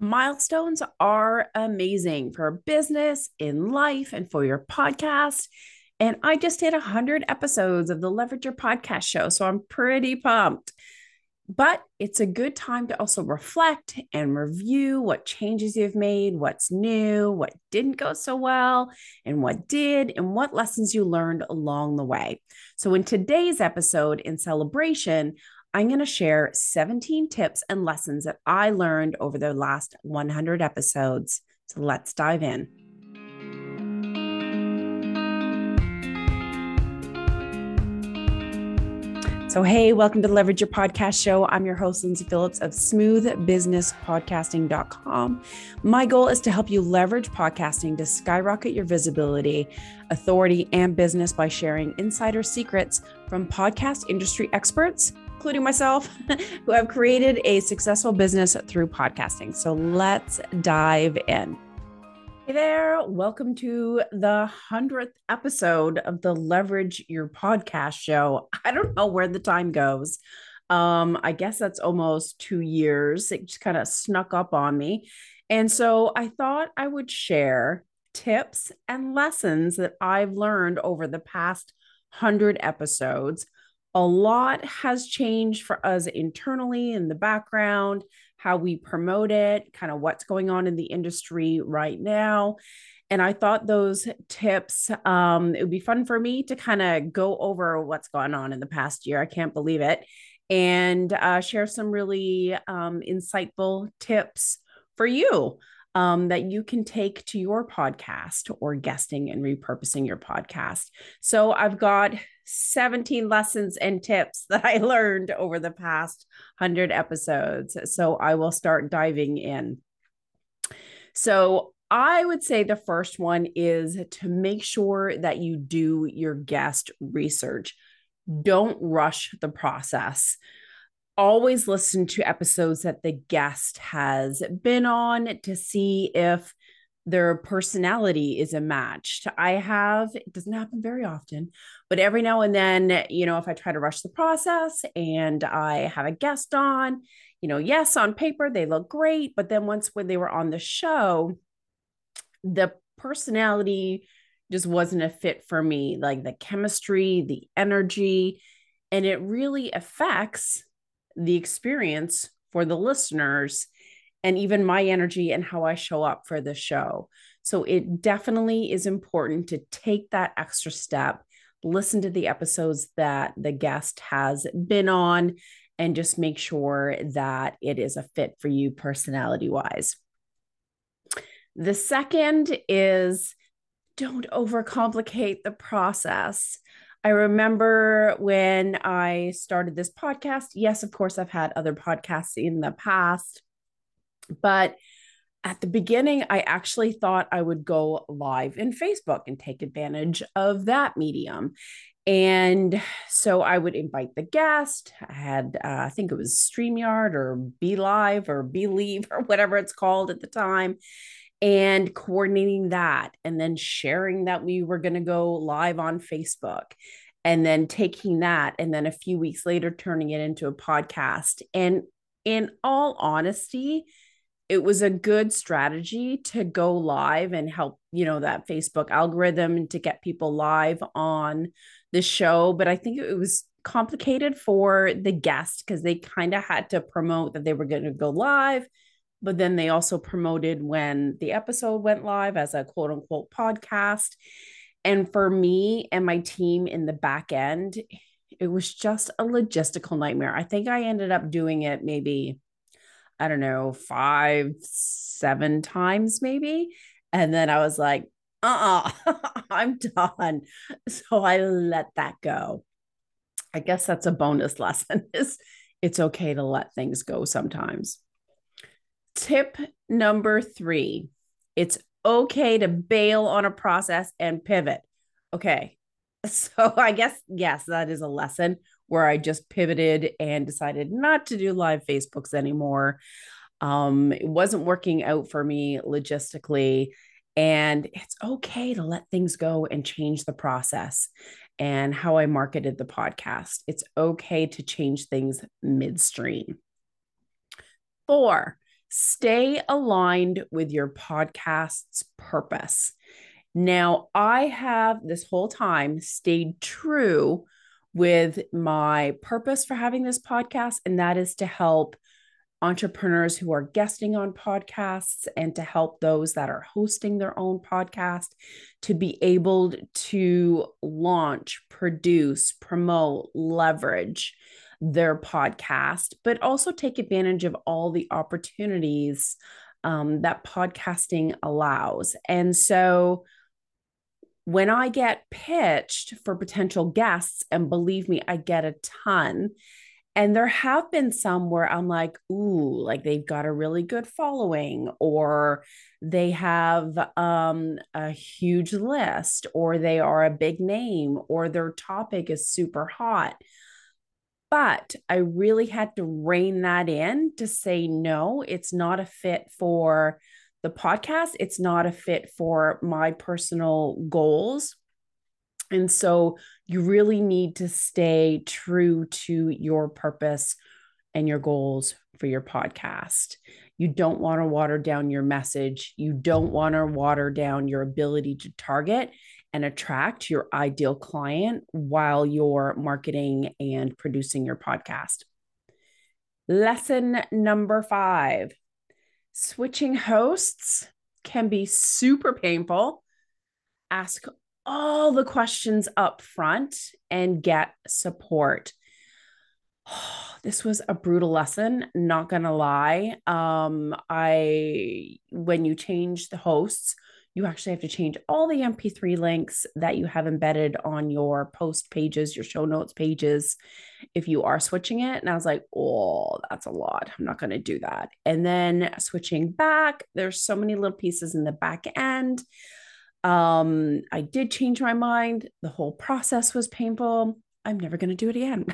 Milestones are amazing for business, in life, and for your podcast. And I just hit 100 episodes of the Leverage Your Podcast show. So I'm pretty pumped. But it's a good time to also reflect and review what changes you've made, what's new, what didn't go so well, and what did, and what lessons you learned along the way. So, in today's episode, in celebration, I'm going to share 17 tips and lessons that I learned over the last 100 episodes. So, let's dive in. So, hey, welcome to the Leverage Your Podcast show. I'm your host, Lindsay Phillips of smoothbusinesspodcasting.com. My goal is to help you leverage podcasting to skyrocket your visibility, authority, and business by sharing insider secrets from podcast industry experts, including myself, who have created a successful business through podcasting. So let's dive in. Hey there, welcome to the 100th episode of the Leverage Your Podcast show. I don't know where the time goes. I guess that's almost 2 years. It just kind of snuck up on me. And so I thought I would share tips and lessons that I've learned over the past 100 episodes. A lot has changed for us internally in the background, how we promote it, kind of what's going on in the industry right now. And I thought those tips, it would be fun for me to kind of go over what's gone on in the past year. I can't believe it. And share some really insightful tips for you that you can take to your podcast or guesting and repurposing your podcast. So I've got 17 lessons and tips that I learned over the past 100 episodes. So I will start diving in. So I would say the first one is to make sure that you do your guest research. Don't rush the process. Always listen to episodes that the guest has been on to see if their personality is a match. It doesn't happen very often, but every now and then, if I try to rush the process and I have a guest on, yes, on paper, they look great. But then when they were on the show, the personality just wasn't a fit for me, like the chemistry, the energy, and it really affects the experience for the listeners and even my energy and how I show up for the show. So it definitely is important to take that extra step, listen to the episodes that the guest has been on, and just make sure that it is a fit for you personality-wise. The second is don't overcomplicate the process. I remember when I started this podcast. Yes, of course, I've had other podcasts in the past, but at the beginning, I actually thought I would go live in Facebook and take advantage of that medium. And so I would invite the guest. I had, I think it was StreamYard or Be Live or Believe or whatever it's called at the time, and coordinating that and then sharing that we were going to go live on Facebook and then taking that and then a few weeks later turning it into a podcast. And in all honesty, it was a good strategy to go live and help, that Facebook algorithm to get people live on the show. But I think it was complicated for the guest because they kind of had to promote that they were going to go live. But then they also promoted when the episode went live as a quote unquote podcast. And for me and my team in the back end, it was just a logistical nightmare. I think I ended up doing it maybe, I don't know, 5, 7 times maybe. And then I was like, I'm done. So I let that go. I guess that's a bonus lesson is it's okay to let things go sometimes. Tip number 3, it's okay to bail on a process and pivot. Okay. So I guess, yes, that is a lesson where I just pivoted and decided not to do live Facebooks anymore. It wasn't working out for me logistically. And it's okay to let things go and change the process and how I marketed the podcast. It's okay to change things midstream. 4, Stay aligned with your podcast's purpose. Now, I have this whole time stayed true with my purpose for having this podcast, and that is to help entrepreneurs who are guesting on podcasts and to help those that are hosting their own podcast to be able to launch, produce, promote, leverage their podcast, but also take advantage of all the opportunities that podcasting allows. And so when I get pitched for potential guests, and believe me, I get a ton. And there have been some where I'm like, ooh, like they've got a really good following, or they have a huge list, or they are a big name, or their topic is super hot. But I really had to rein that in to say, no, it's not a fit for the podcast. It's not a fit for my personal goals. And so you really need to stay true to your purpose and your goals for your podcast. You don't want to water down your message. You don't want to water down your ability to target and attract your ideal client while you're marketing and producing your podcast. Lesson number 5, switching hosts can be super painful. Ask all the questions up front and get support. This was a brutal lesson, not gonna lie. When you change the hosts, you actually have to change all the MP3 links that you have embedded on your post pages, your show notes pages, if you are switching it. And I was like, oh, that's a lot. I'm not going to do that. And then switching back, there's so many little pieces in the back end. I did change my mind. The whole process was painful. I'm never going to do it again.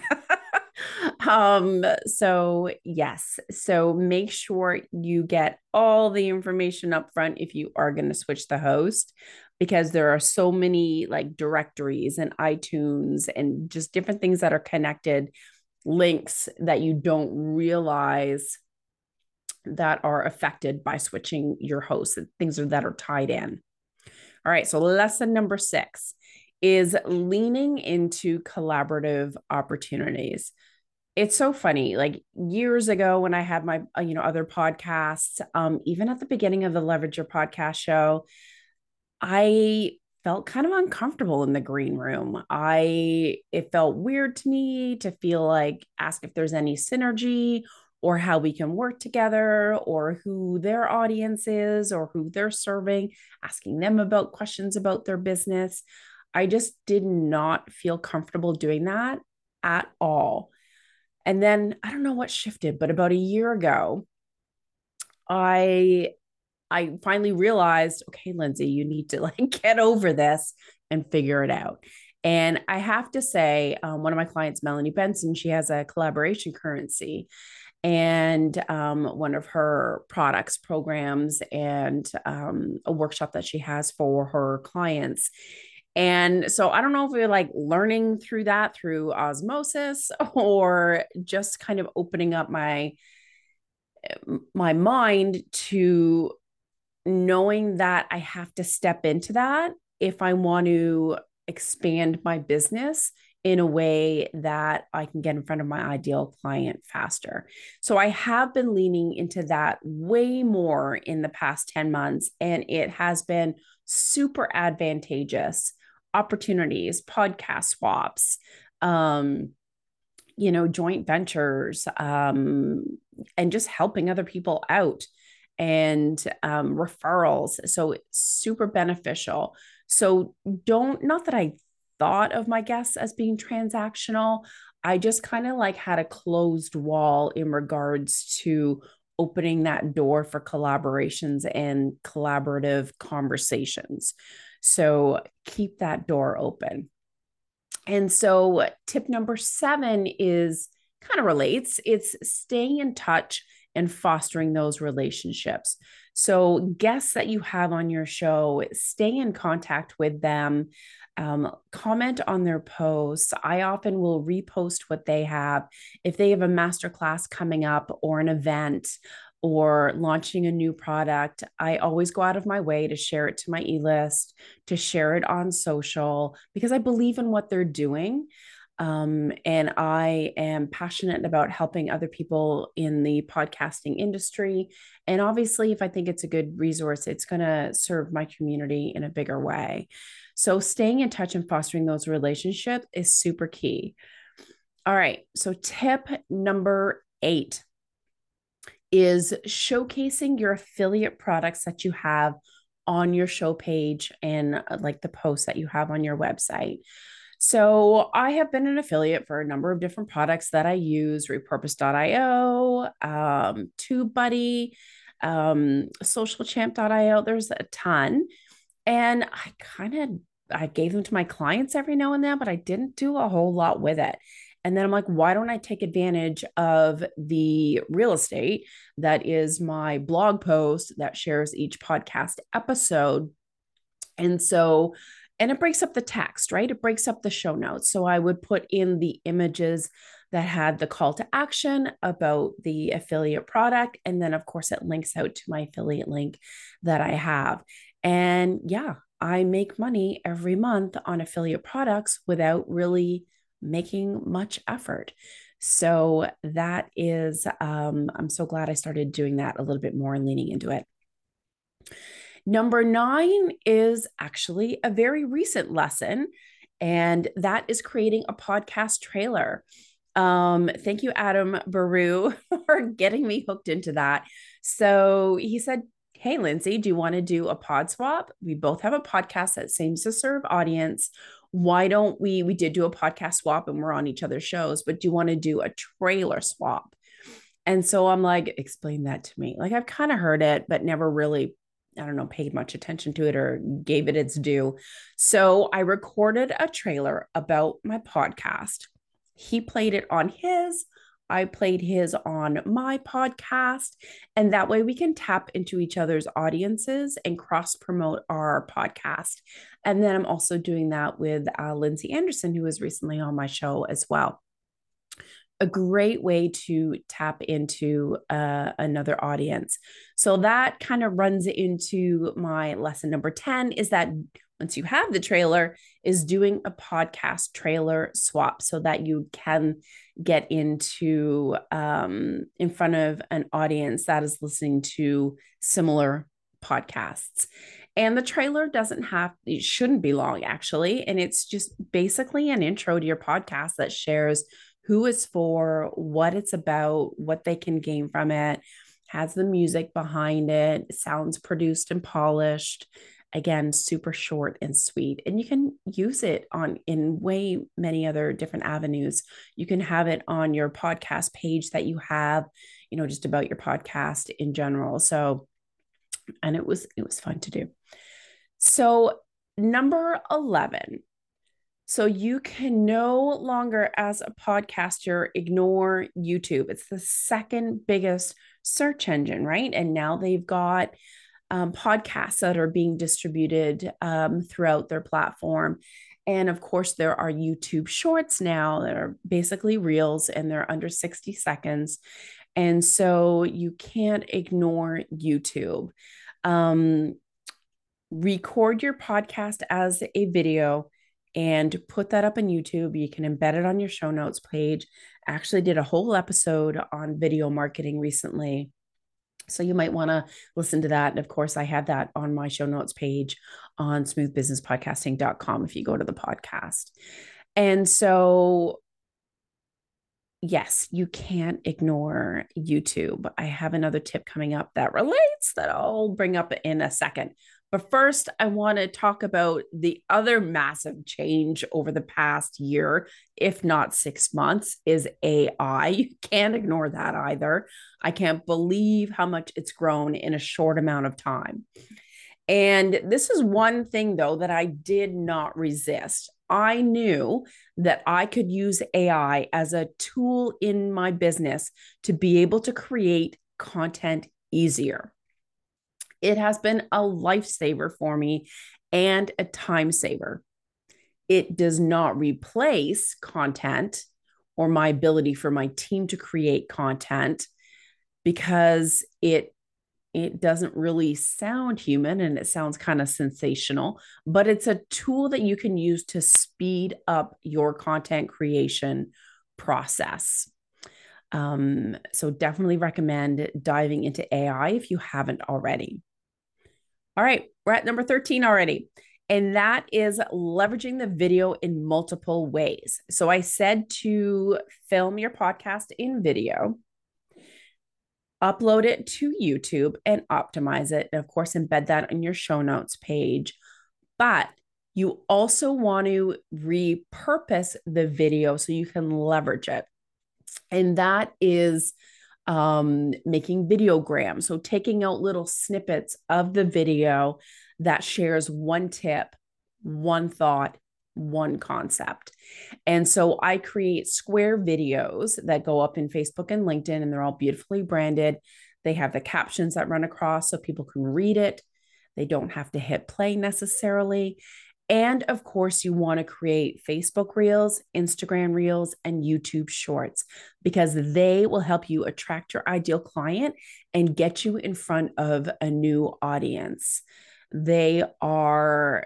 So yes, so make sure you get all the information up front if you are going to switch the host, because there are so many like directories and iTunes and just different things that are connected, links that you don't realize that are affected by switching your host, things that are tied in. All right, so lesson number 6 is leaning into collaborative opportunities. It's so funny. Like years ago when I had my, other podcasts, even at the beginning of the Leverage Your Podcast show, I felt kind of uncomfortable in the green room. It felt weird to me to feel like, ask if there's any synergy or how we can work together or who their audience is or who they're serving, asking them about questions about their business. I just did not feel comfortable doing that at all. And then I don't know what shifted, but about a year ago, I finally realized, okay, Lindsay, you need to like get over this and figure it out. And I have to say, one of my clients, Melanie Benson, she has a collaboration currency, and one of her products, programs, and a workshop that she has for her clients. And so I don't know if we're like learning through that through osmosis or just kind of opening up my mind to knowing that I have to step into that if I want to expand my business in a way that I can get in front of my ideal client faster. So I have been leaning into that way more in the past 10 months, and it has been super advantageous. Opportunities, podcast swaps, joint ventures, and just helping other people out, and referrals. So it's super beneficial. So not that I thought of my guests as being transactional. I just kind of like had a closed wall in regards to opening that door for collaborations and collaborative conversations. So keep that door open. And so tip number 7 is kind of relates. It's staying in touch and fostering those relationships. So guests that you have on your show, stay in contact with them, comment on their posts. I often will repost what they have. If they have a masterclass coming up or an event, or launching a new product, I always go out of my way to share it to my e-list, to share it on social, because I believe in what they're doing. And I am passionate about helping other people in the podcasting industry. And obviously, if I think it's a good resource, it's going to serve my community in a bigger way. So, staying in touch and fostering those relationships is super key. All right. So, tip number 8 is showcasing your affiliate products that you have on your show page and like the posts that you have on your website. So I have been an affiliate for a number of different products that I use, repurpose.io, TubeBuddy, socialchamp.io. There's a ton. And I gave them to my clients every now and then, but I didn't do a whole lot with it. And then I'm like, why don't I take advantage of the real estate that is my blog post that shares each podcast episode? And so, and it breaks up the text, right? It breaks up the show notes. So I would put in the images that had the call to action about the affiliate product. And then, of course, it links out to my affiliate link that I have. And yeah, I make money every month on affiliate products without really making much effort. So that is, I'm so glad I started doing that a little bit more and leaning into it. Number 9 is actually a very recent lesson, and that is creating a podcast trailer. Thank you, Adam Baru, for getting me hooked into that. So he said, hey, Lindsay, do you want to do a pod swap? We both have a podcast that seems to serve audience. Why don't we did do a podcast swap and we're on each other's shows, but do you want to do a trailer swap? And so I'm like, explain that to me. Like I've kind of heard it, but never really, I don't know, paid much attention to it or gave it its due. So I recorded a trailer about my podcast. He played it on his, I played his on my podcast. And that way we can tap into each other's audiences and cross promote our podcast. And then I'm also doing that with Lindsay Anderson, who was recently on my show as well. A great way to tap into another audience. So that kind of runs into my lesson number 10 is that once you have the trailer, is doing a podcast trailer swap so that you can get into in front of an audience that is listening to similar podcasts. And the trailer it shouldn't be long actually. And it's just basically an intro to your podcast that shares who it's for, what it's about, what they can gain from it, has the music behind it, sounds produced and polished. Again, super short and sweet. And you can use it in way many other different avenues. You can have it on your podcast page that you have, just about your podcast in general. So, and it was fun to do. So, number 11. So you can no longer, as a podcaster, ignore YouTube. It's the second biggest search engine, right? And now they've got podcasts that are being distributed throughout their platform. And of course, there are YouTube shorts now that are basically reels and they're under 60 seconds. And so you can't ignore YouTube. Record your podcast as a video and put that up on YouTube. You can embed it on your show notes page. I actually did a whole episode on video marketing recently. So you might want to listen to that. And of course, I have that on my show notes page on smoothbusinesspodcasting.com if you go to the podcast. And so, yes, you can't ignore YouTube. I have another tip coming up that relates that I'll bring up in a second. But first, I want to talk about the other massive change over the past year, if not 6 months, is AI. You can't ignore that either. I can't believe how much it's grown in a short amount of time. And this is one thing, though, that I did not resist. I knew that I could use AI as a tool in my business to be able to create content easier. It has been a lifesaver for me and a time saver. It does not replace content or my ability for my team to create content. because it doesn't really sound human and it sounds kind of sensational, but it's a tool that you can use to speed up your content creation process. So definitely recommend diving into AI if you haven't already. All right, we're at number 13 already. And that is leveraging the video in multiple ways. So I said to film your podcast in video, upload it to YouTube and optimize it. And of course, embed that in your show notes page. But you also want to repurpose the video so you can leverage it. And that is making videograms. So taking out little snippets of the video that shares one tip, one thought, one concept. And so I create square videos that go up in Facebook and LinkedIn, and they're all beautifully branded. They have the captions that run across so people can read it. They don't have to hit play necessarily. And of course, you want to create Facebook Reels, Instagram Reels, and YouTube Shorts because they will help you attract your ideal client and get you in front of a new audience. They are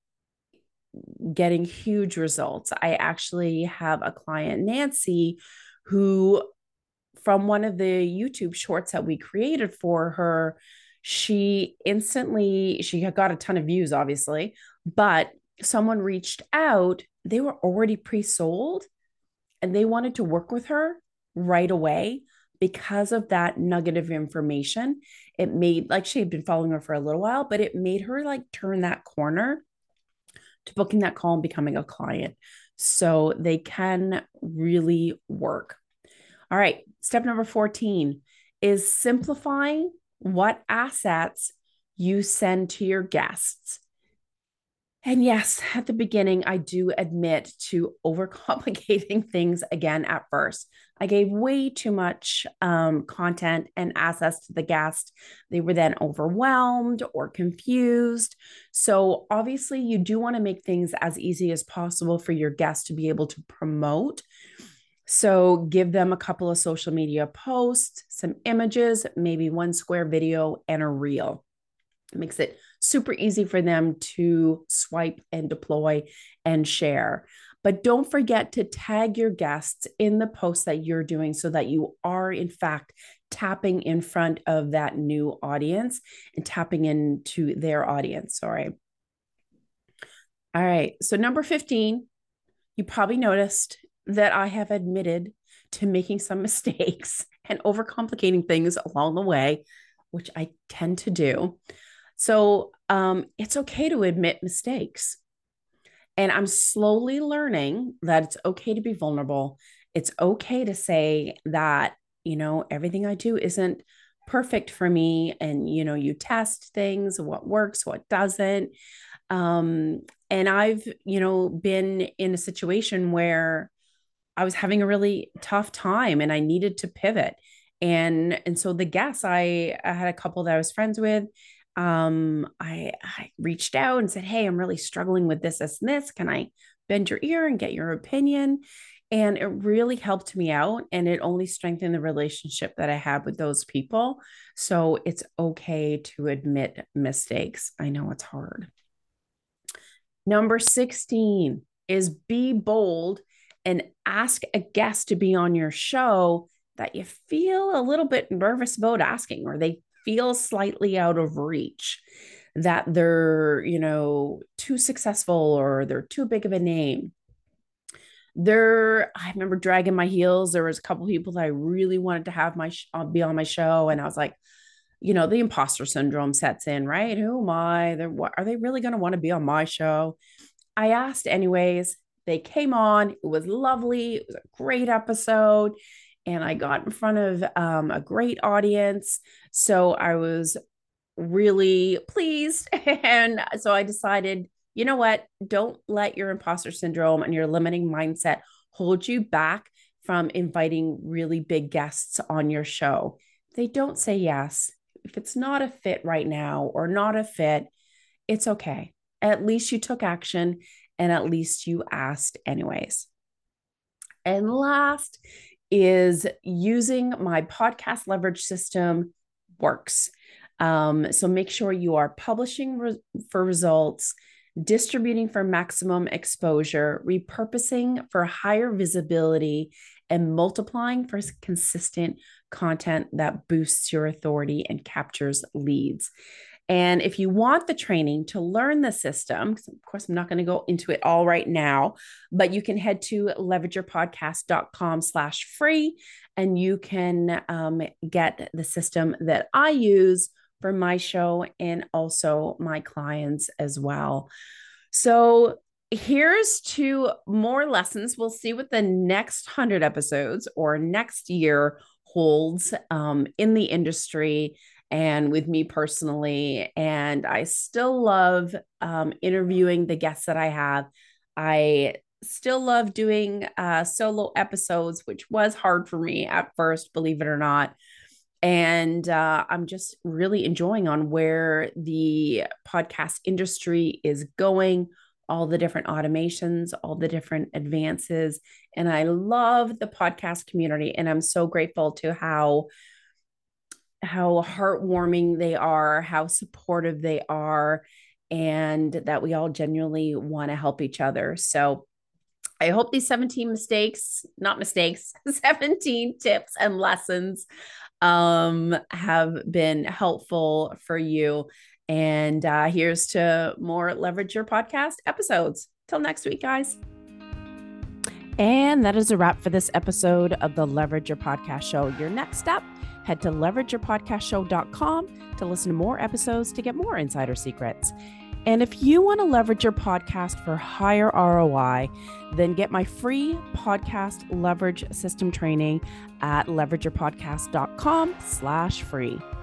getting huge results. I actually have a client, Nancy, who from one of the YouTube shorts that we created for her, she got a ton of views, obviously, but someone reached out. They were already pre-sold and they wanted to work with her right away because of that nugget of information. It made, like, she had been following her for a little while, but it made her like turn that corner to booking that call and becoming a client. So they can really work. All right, step number 14 is simplifying what assets you send to your guests. And yes, at the beginning, I do admit to overcomplicating things again at first. I gave way too much content and access to the guest. They were then overwhelmed or confused. So, obviously, you do want to make things as easy as possible for your guests to be able to promote. So, give them a couple of social media posts, some images, maybe one square video, and a reel. It makes it super easy for them to swipe and deploy and share. But don't forget to tag your guests in the posts that you're doing so that you are, in fact, tapping in front of that new audience and tapping into their audience. Sorry. All right. So, number 15, you probably noticed that I have admitted to making some mistakes and overcomplicating things along the way, which I tend to do. So it's okay to admit mistakes. And I'm slowly learning that it's okay to be vulnerable. It's okay to say that, everything I do isn't perfect for me. And, you test things, what works, what doesn't. And I've, been in a situation where I was having a really tough time and I needed to pivot. And so the guests, I had a couple that I was friends with. I reached out and said, "Hey, I'm really struggling with this, and this. Can I bend your ear and get your opinion?" And it really helped me out, and it only strengthened the relationship that I had with those people. So it's okay to admit mistakes. I know it's hard. Number 16 is be bold and ask a guest to be on your show that you feel a little bit nervous about asking, or they feel slightly out of reach, that they're, too successful or they're too big of a name. I remember dragging my heels. There was a couple people that I really wanted to have be on my show. And I was like, the imposter syndrome sets in, right? Who am I? Are they really going to want to be on my show? I asked anyways. They came on. It was lovely. It was a great episode. And I got in front of a great audience. So I was really pleased. And so I decided, you know what? Don't let your imposter syndrome and your limiting mindset hold you back from inviting really big guests on your show. They don't say yes. If it's not a fit right now or not a fit, it's okay. At least you took action and at least you asked anyways. And last is using my podcast leverage system works. So make sure you are publishing for results, distributing for maximum exposure, repurposing for higher visibility, and multiplying for consistent content that boosts your authority and captures leads. And if you want the training to learn the system, because of course I'm not going to go into it all right now, but you can head to leverageyourpodcast.com/free, and you can get the system that I use for my show and also my clients as well. So here's to more lessons. We'll see what the next 100 episodes or next year holds in the industry and with me personally. And I still love interviewing the guests that I have. I still love doing solo episodes, which was hard for me at first, believe it or not. And I'm just really enjoying on where the podcast industry is going, all the different automations, all the different advances. And I love the podcast community. And I'm so grateful to how heartwarming they are, how supportive they are, and that we all genuinely want to help each other. So I hope these 17 17 tips and lessons have been helpful for you. And here's to more Leverage Your Podcast episodes. Till next week, guys. And that is a wrap for this episode of the Leverage Your Podcast Show. Your next step, head to leverageyourpodcastshow.com to listen to more episodes to get more insider secrets. And if you want to leverage your podcast for higher ROI, then get my free podcast leverage system training at leverageyourpodcast.com/free.